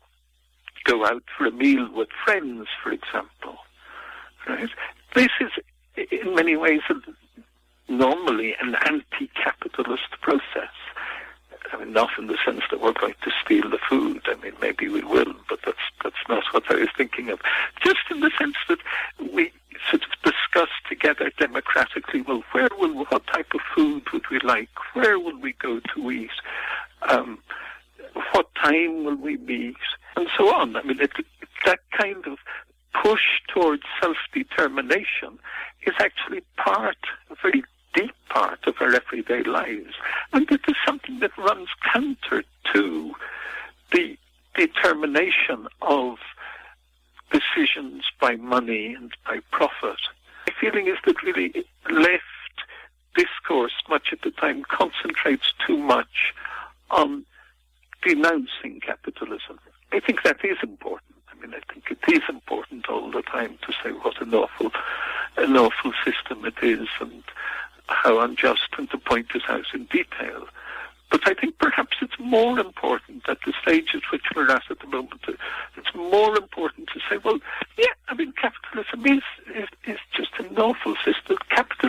go out for a meal with friends, for example, right? This is, in many ways, normally an anti-capitalist process. I mean, not in the sense that we're going to steal the food. I mean, maybe we will, but that's that's not what I was thinking of. Just in the sense that we sort of discuss together democratically, well, where will, what type of food would we like? Where will we go to eat? Um, what time will we meet? And so on. I mean, it, that kind of push towards self-determination is actually part, a very deep part of our everyday lives. And it is something that runs counter to the determination of decisions by money and by profit. My feeling is that really left discourse much of the time concentrates too much on denouncing capitalism. I think that is important. I mean, I think it is important all the time to say what an awful, an awful system it is and how unjust, and to point this out in detail. But I think perhaps it's more important at the stage at which we're at at the moment. It's more important to say, well, yeah, I mean, capitalism is, is, is just an awful system. Capitalism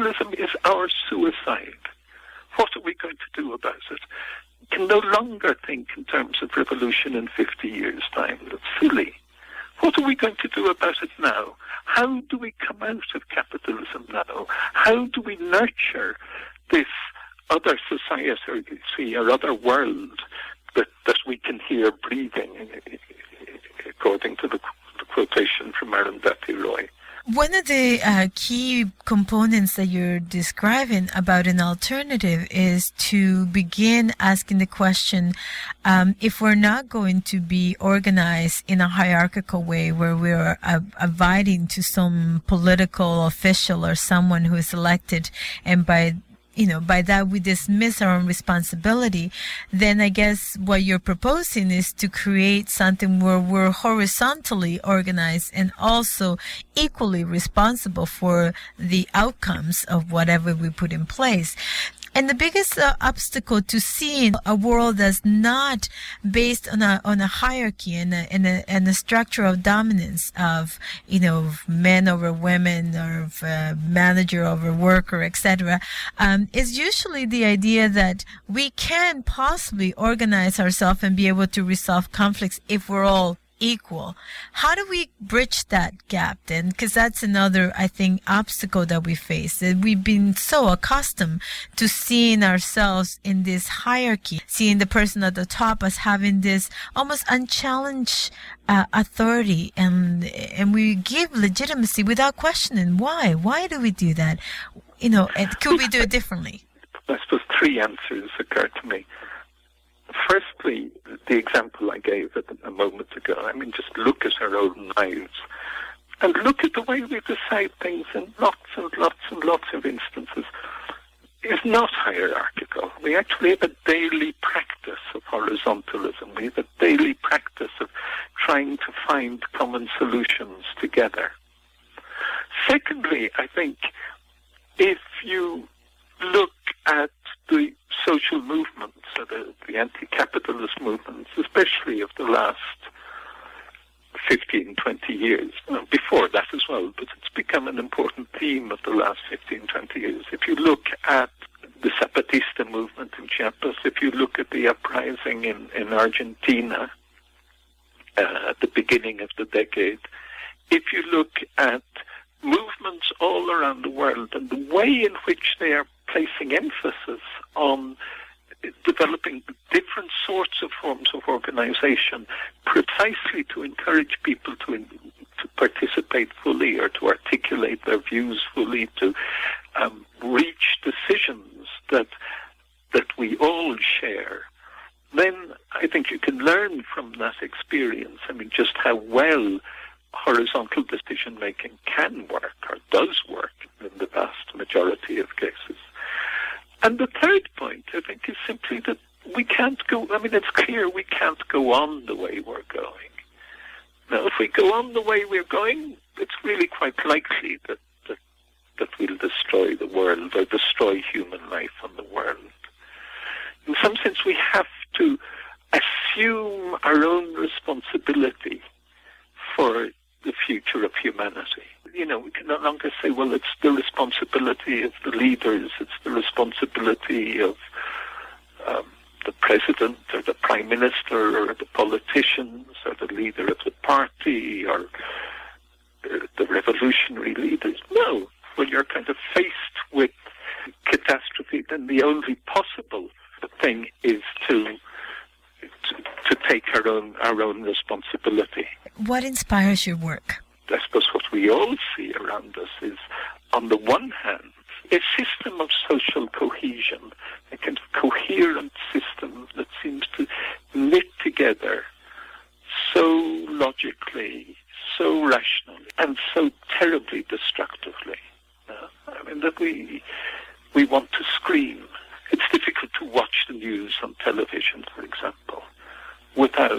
solution in fifty years' time. That's silly. What are we going to do about it now? How do we come out of capitalism now? How do we nurture this other society or other world that, that we can hear breathing, according to the, the quotation from Arundhati Roy?
One of the uh, key components that you're describing about an alternative is to begin asking the question, um, if we're not going to be organized in a hierarchical way where we're uh, abiding to some political official or someone who is elected, and by you know, by that we dismiss our own responsibility, then I guess what you're proposing is to create something where we're horizontally organized and also equally responsible for the outcomes of whatever we put in place. And the biggest uh, obstacle to seeing a world that's not based on a on a hierarchy and a, and a, and a structure of dominance of, you know, men over women or of, uh, manager over worker, et cetera, um, is usually the idea that we can possibly organize ourselves and be able to resolve conflicts if we're all equal. How do we bridge that gap then? Because that's another, I think, obstacle that we face. That we've been so accustomed to seeing ourselves in this hierarchy, seeing the person at the top as having this almost unchallenged uh, authority, and and we give legitimacy without questioning why. Why do we do that? You know, and could we do it differently?
I suppose three answers occur to me. Firstly, the example I gave a moment ago, I mean, just look at our own lives and look at the way we decide things in lots and lots and lots of instances is not hierarchical. We actually have a daily practice of horizontalism. We have a daily practice of trying to find common solutions together. Secondly, I think if you look at the social movements, or the, the anti-capitalist movements, especially of the last fifteen, twenty years, well, before that as well, but it's become an important theme of the last fifteen, twenty years. If you look at the Zapatista movement in Chiapas, if you look at the uprising in, in Argentina uh, at the beginning of the decade, if you look at movements all around the world and the way in which they are placing emphasis on developing different sorts of forms of organization precisely to encourage people to, in, to participate fully or to articulate their views fully, to um, reach decisions that that we all share, then I think you can learn from that experience. I mean, just how well horizontal decision-making can work or does work in the vast majority of cases. And the third point, I think, is simply that we can't go, I mean, it's clear we can't go on the way we're going. Now, if we go on the way we're going, it's really quite likely that, that, that we'll destroy the world or destroy human life on the world. In some sense, we have to assume our own responsibility for the future of humanity. You know, we can no longer say, well, it's the responsibility of the leaders, it's the responsibility of um, the president or the prime minister or the politicians or the leader of the party or uh, the revolutionary leaders. No, when you're kind of faced with catastrophe, then the only possible thing is to to, to take our own our own responsibility.
What inspires your work?
I suppose what we all see around us is, on the one hand, a system of social cohesion, a kind of coherent system that seems to knit together so logically, so rationally, and so terribly destructively. Uh, I mean, that we we want to scream. It's difficult to watch the news on television, for example, without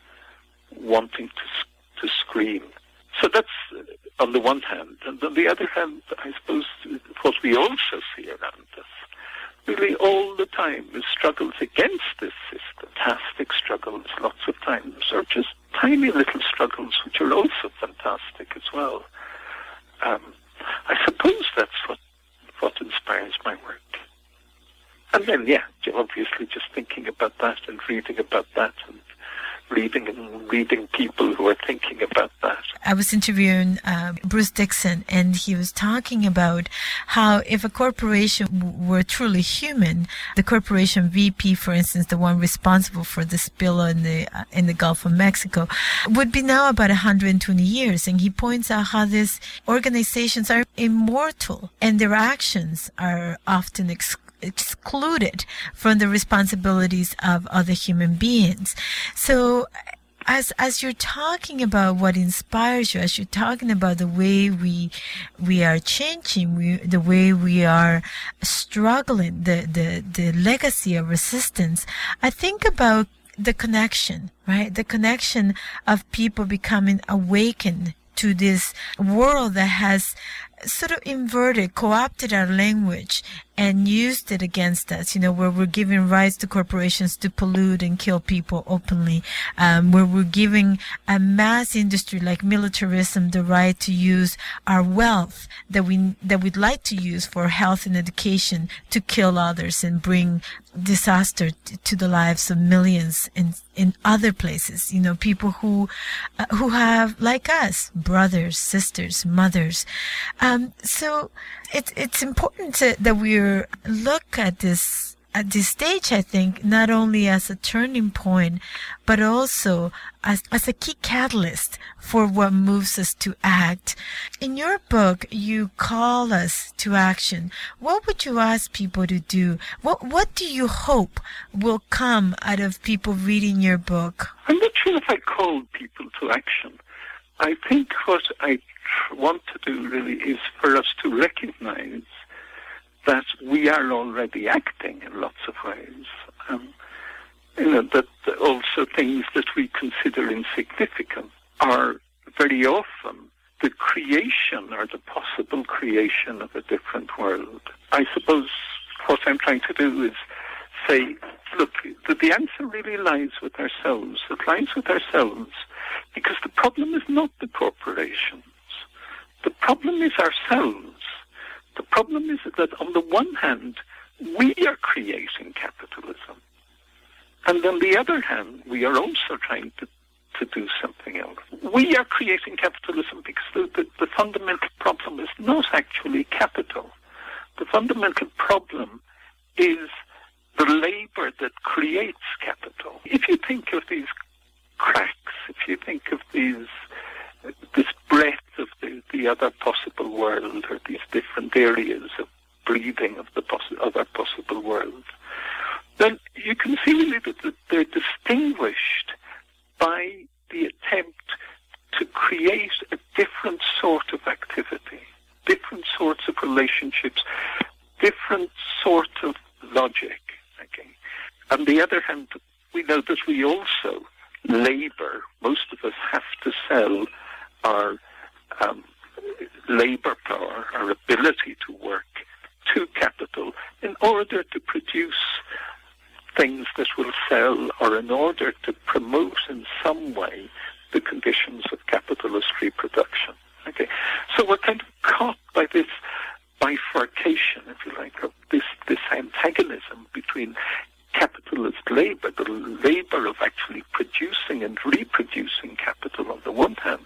wanting to to scream. So that's uh, on the one hand. And on the other hand, I suppose what we also see around us, really all the time, is struggles against this system. Fantastic struggles lots of times, or just tiny little struggles which are also fantastic as well. Um, I suppose that's what, what inspires my work. And then, yeah, obviously just thinking about that and reading about that and reading and reading people who are thinking about that.
I was interviewing uh, Bruce Dixon, and he was talking about how if a corporation w- were truly human, the corporation V P, for instance, the one responsible for the spill in the uh, in the Gulf of Mexico, would be now about one hundred twenty years. And he points out how these organizations are immortal, and their actions are often excluded. excluded from the responsibilities of other human beings. So as as you're talking about what inspires you, as you're talking about the way we we are changing, we, the way we are struggling, the, the, the legacy of resistance, I think about the connection, right? The connection of people becoming awakened to this world that has sort of inverted, co-opted our language and used it against us, you know, where we're giving rights to corporations to pollute and kill people openly, um, where we're giving a mass industry like militarism the right to use our wealth that we that we'd like to use for health and education to kill others and bring disaster t- to the lives of millions in in other places, you know, people who uh, who have, like us, brothers, sisters, mothers. Um, so it's it's important to, that we look at this at this stage, I think, not only as a turning point, but also as, as a key catalyst for what moves us to act. In your book, you call us to action. What would you ask people to do? What What do you hope will come out of people reading your book?
I'm not sure if I call people to action. I think what I want to do really is for us to recognize that we are already acting in lots of ways. Um, you know, that also things that we consider insignificant are very often the creation or the possible creation of a different world. I suppose what I'm trying to do is say, look, the, the answer really lies with ourselves. It lies with ourselves because the problem is not the corporations. The problem is ourselves. The problem is that on the one hand, we are creating capitalism. And on the other hand, we are also trying to, to do something else. We are creating capitalism because the, the, the fundamental problem is not actually capital. The fundamental problem is the labor that creates capital. If you think of these cracks, if you think of these this breadth of the, the other possible world, or these different areas of breathing of the poss- other possible world, then you can see really that they're distinguished by the attempt to create a different sort of activity, different sorts of relationships, different sort of logic. Okay? On the other hand, we know that we also labor. Most of us have to sell our um, labor power, our ability to work, to capital in order to produce things that will sell, or in order to promote in some way the conditions of capitalist reproduction. Okay, so we're kind of caught by this bifurcation, if you like, of this, this antagonism between capitalist labor, the labor of actually producing and reproducing capital on the one hand,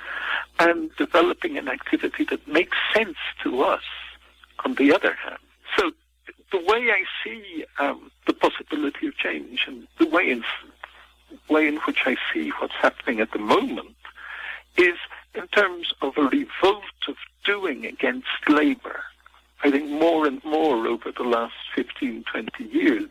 and developing an activity that makes sense to us on the other hand. So the way I see um, the possibility of change, and the way in, way in which I see what's happening at the moment, is in terms of a revolt of doing against labor. I think more and more over the last fifteen, twenty years,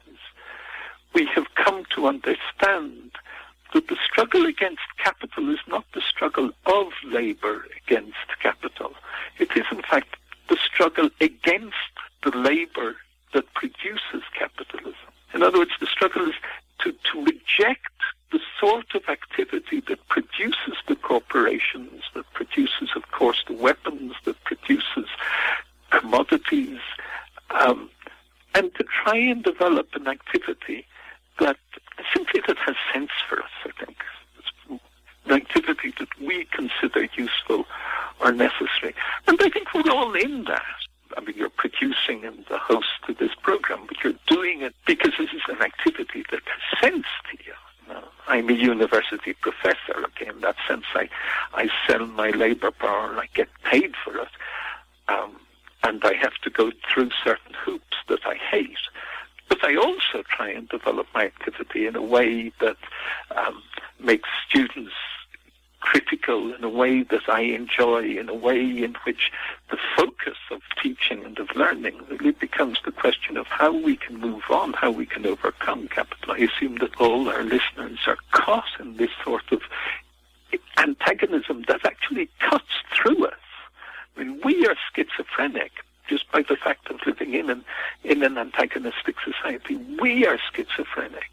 we have come to understand that the struggle against capital is not the struggle of labor against capital. It is, in fact, the struggle against the labor that produces capitalism. In other words, the struggle is to, to reject the sort of activity that produces the corporations, that produces, of course, the weapons, that produces commodities, um, and to try and develop an activity that simply that has sense for us, I think. It's an activity that we consider useful or necessary. And I think we're all in that. I mean, you're producing and the host to this program, but you're doing it because this is an activity that has sense to you. you know? I'm a university professor. Okay, in that sense, I, I sell my labor power and I get paid for it. Um, and I have to go through certain hoops that I hate. But I also try and develop my activity in a way that um, makes students critical, in a way that I enjoy, in a way in which the focus of teaching and of learning really becomes the question of how we can move on, how we can overcome capital. I assume that all our listeners are caught in this sort of antagonism that actually cuts through us. I mean, we are schizophrenic just by the fact of living in an in an antagonistic society. We are schizophrenic.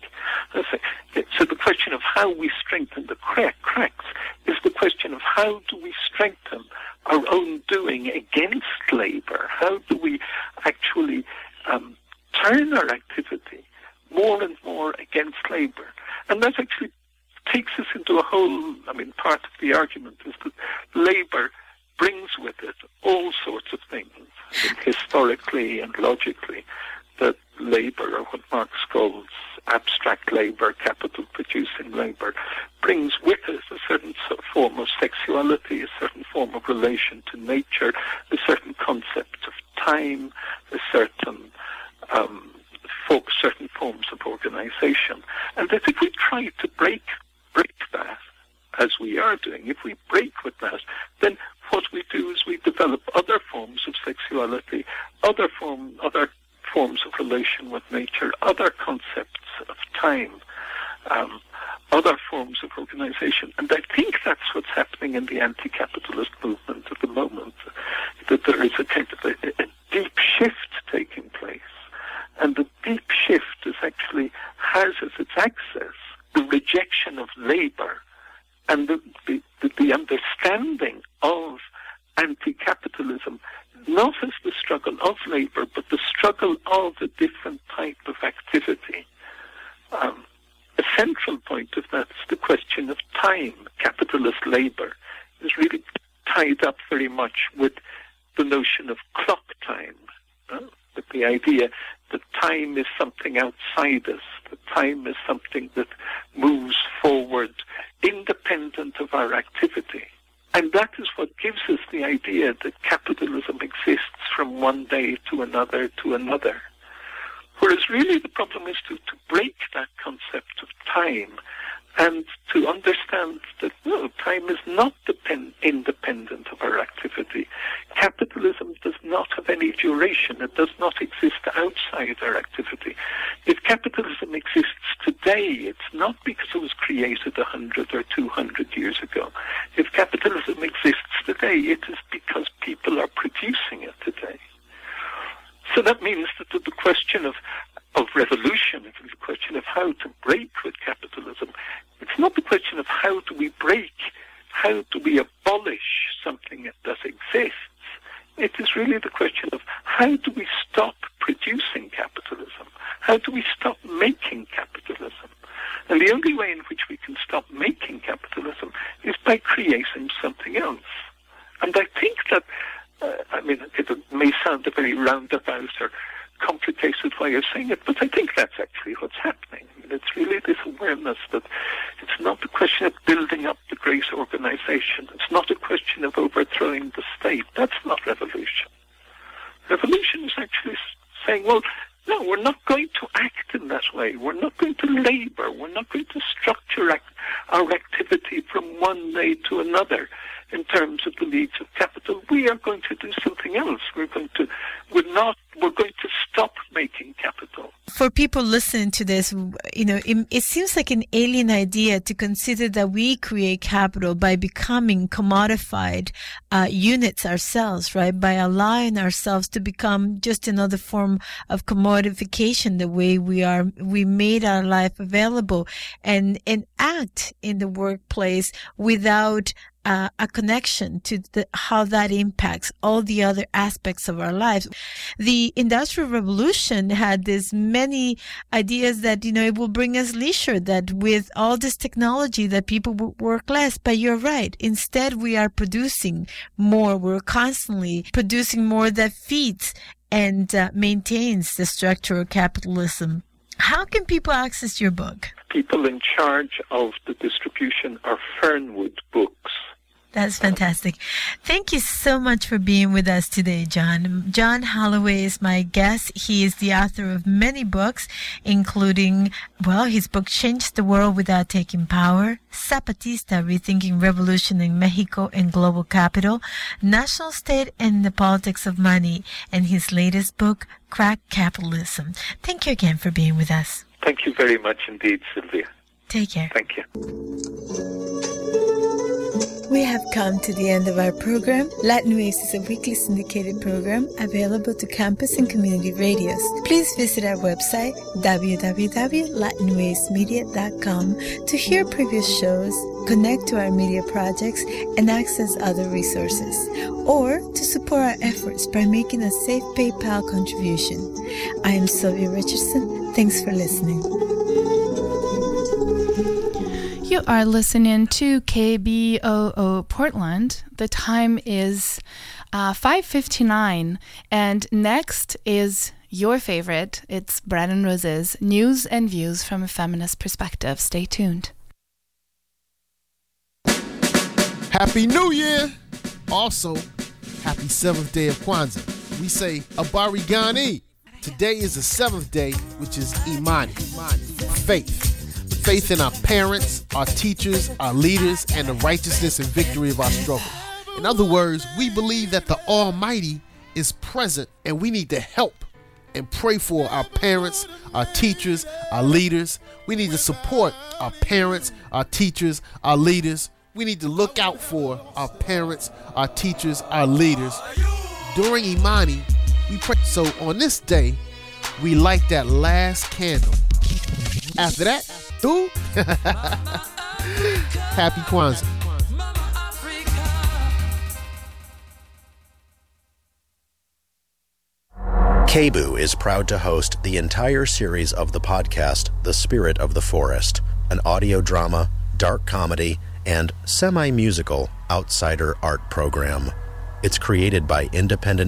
So the question of how we strengthen the crack, cracks is the question of how do we strengthen our own doing against labor? How do we actually um, turn our activity more and more against labor? And that actually takes us into a whole, I mean, part of the argument is that labor brings with it all sorts of things, I think, historically and logically, that labor, or what Marx calls abstract labor, capital-producing labor, brings with it a certain sort of form of sexuality, a certain form of relation to nature, a certain concept of time, a certain um, for certain forms of organization. And that if we try to break break that, as we are doing, if we break with that, then what we do is we develop other forms of sexuality, other form, other forms of relation with nature, other concepts of time, um, other forms of organization. And I think that's what's happening in the anti-capitalist movement at the moment, that there is a kind of a, a deep shift taking place. And the deep shift is actually has as its axis the rejection of labor and the, the, the, the understanding of anti-capitalism, not as the struggle of labor, but the struggle of a different type of activity. Um, a central point of that is the question of time. Capitalist labor is really tied up very much with the notion of clock time, uh, with the idea that time is something outside us, that time is something that moves forward independent of our activity. And that is what gives us the idea that capitalism exists from one day to another to another. Whereas really the problem is to, to break that concept of time and to understand that, no, time is not depend, independent of our activity. Capitalism does not have any duration. It does not exist outside our activity. If capitalism exists today, it's not because it was created a hundred or two hundred years ago. If capitalism exists today, it is because people are producing it today. So that means that the question of, of revolution, it is the question of how to break with capitalism. It's not the question of how do we break, how do we abolish something that exists. It is really the question of how do we stop producing capitalism? How do we stop making capitalism? And the only way in which we can stop making capitalism is by creating something else. And I think that Uh, I mean, it may sound a very roundabout or complicated way of saying it, but I think that's actually what's happening. I mean, it's really this awareness that it's not a question of building up the great organization. It's not a question of overthrowing the state. That's not revolution. Revolution is actually saying, well, no, we're not going to act in that way. We're not going to labor. We're not going to structure act- our activity from one day to another in terms of the needs of capital. We are going to do something else. We're going to, we're not, we're going to stop making capital.
For people listening to this, you know, it, it seems like an alien idea to consider that we create capital by becoming commodified uh, units ourselves, right? By allowing ourselves to become just another form of commodification, the way we are, we made our life available and, and act in the workplace without Uh, a connection to the, how that impacts all the other aspects of our lives. The Industrial Revolution had this many ideas that, you know, it will bring us leisure, that with all this technology that people will work less. But you're right. Instead, we are producing more. We're constantly producing more that feeds and uh, maintains the structure of capitalism. How can people access your book?
People in charge of the distribution are Fernwood Books.
That's fantastic. Thank you so much for being with us today, John. John Holloway is my guest. He is the author of many books, including, well, his book Change the World Without Taking Power, Zapatista, Rethinking Revolution in Mexico and Global Capital, National State and the Politics of Money, and his latest book, Crack Capitalism. Thank you again for being with us.
Thank you very much indeed, Sylvia.
Take care.
Thank you.
We have come to the end of our program. Latin Waves is a weekly syndicated program available to campus and community radios. Please visit our website, w w w dot latin waves media dot com, to hear previous shows, connect to our media projects, and access other resources, or to support our efforts by making a safe PayPal contribution. I am Sylvia Richardson. Thanks for listening.
You are listening to K B O O Portland. The time is uh, five fifty-nine, and next is your favorite. It's Brandon Rose's News and Views from a Feminist Perspective. Stay tuned.
Happy New Year! Also, happy seventh day of Kwanzaa. We say Abarigani. Today is the seventh day, which is Imani, faith. Faith in our parents, our teachers, our leaders, and the righteousness and victory of our struggle. In other words, we believe that the Almighty is present and we need to help and pray for our parents, our teachers, our leaders. We need to support our parents, our teachers, our leaders. We need to look out for our parents, our teachers, our leaders. During Imani, we pray. So on this day, we light that last candle. After that, Ooh. Happy Kwanzaa.
K B O O is proud to host the entire series of the podcast, The Spirit of the Forest, an audio drama, dark comedy, and semi-musical outsider art program. It's created by independent